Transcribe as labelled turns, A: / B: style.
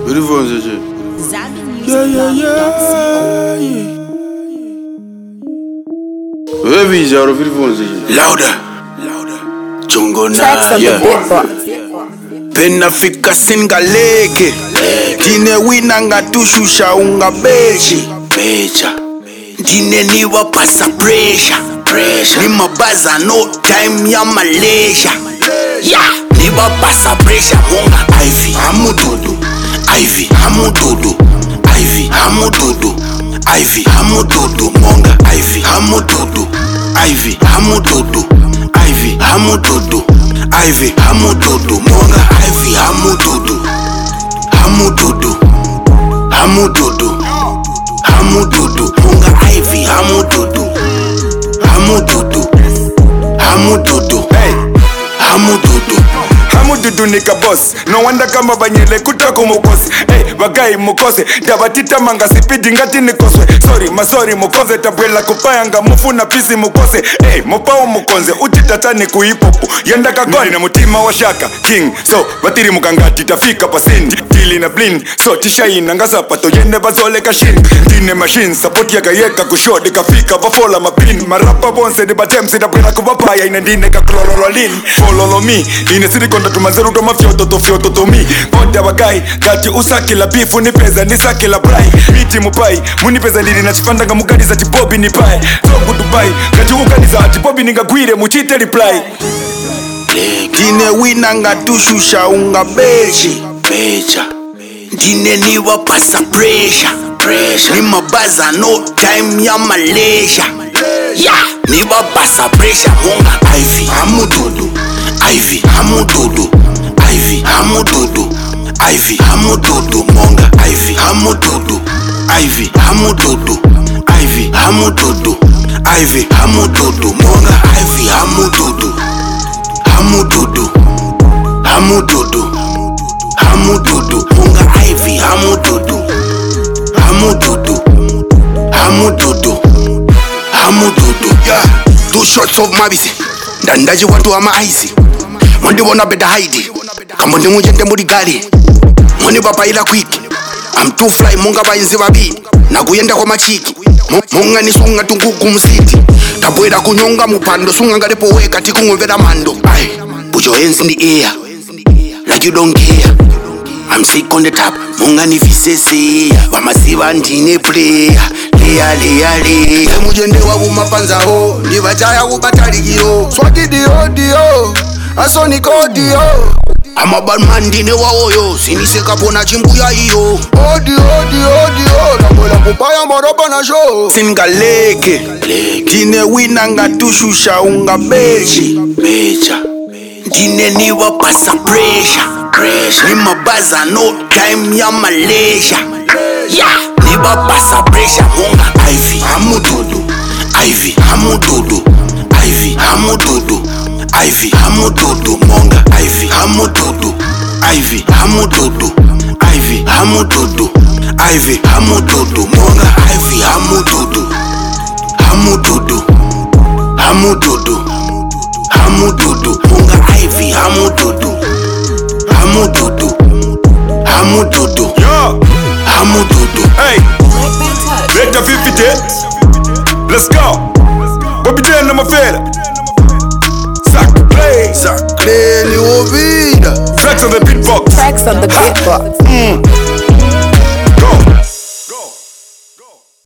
A: Louder. Jongo na Penafika singaleke Jine wina nga tushusha unga bechi Jine niwa pasa pressure Nima baza no time ya Malaysia Niwa pasa pressure munga Ivy hamududu Ivy hamududu Ivy hamududu Ivy hamududu monga Ivy hamududu Ivy hamududu Ivy hamududu Ivy hamududu monga Ivy hamududu hamududu hamududu hamududu monga Ivy hamududu hamududu hamududu hamududu
B: hamududu nika boss no wanda kama banyele kutako mukosi bagai mukose dabatita manga sipidi ngati nikoswe sorry mukose tabwela kupayanga mufuna pisi mukose mopao mukonze utitatani kuhipopu yenda kagoni na mutima wa shaka king so batiri mukangati tafika pasindi tili na blin so tishaina ngasapato yende bazole kashin dine machine support ya gayeka kushodi kafika bafola mapin marapa bonse de batemsi tabwela kubapaya inendine kaklolololin follow me ine sirikonda tumazeru to mafioto to fioto to me boda bagai gati usaki la bifu ni pesa ni saki la brai miti mupai muni pesa lili na chifanda nga mugadi za tibobi ni pai so Dubai gati ukani za tibobi ni ngagwire muchite reply
A: Jine wina nga tushusha unga bechi Jine niwa pasa pressure Nima baza no time ya Malaysia Niwa pasa pressure munga Ivy hamududu Ivy hamududu Ivy hamududu Ivy hamududu monga Ivy hamududu Ivy hamududu Ivy hamududu Ivy hamududu monga Ivy hamududu hamududu hamududu hamududu monga Ivy hamududu hamududu hamududu hamududu Two shots of mabisi ndandaji watu wa maisi Mwandi wana beda haidi Kamondi mujende muri gali Mwani bapa ila kwiki I'm too fly munga bainzi babi Naguyenda kwa machiki Munga ni sunga tunguku msiti Tabueda kunyonga mupando Sunga ngalepo weka tiku nguvera mando Put your hands in the air Like you don't care I'm sick on the top Munga ni visese Wamasiva ndine player Lea Mujende wa umapanza ho Nivachaya ubatalikiro Swaki dio Asoni kodio I'm a bad man dine wa oyo Siniseka pona chimbuya iyo Odio Nabola kupaya moroba na show Singaleke Jine wina nga tushusha unga bechi Jine niwa pasa pressure Nima baza no time ya Malaysia Niwa pasa pressure munga Ivy hamududu Ivy hamududu Ivy hamududu Ivy hamududu monga Ivy hamududu Ivy hamududu Ivy hamududu Ivy hamududu monga Ivy hamududu hamududu hamududu hamududu monga Ivy hamududu hamududu hamududu hamududu
B: Vector 50 let's go Bobby na mafera
A: Sacre ni ouvida
B: Tracks on the beatbox
C: Tracks on the beatbox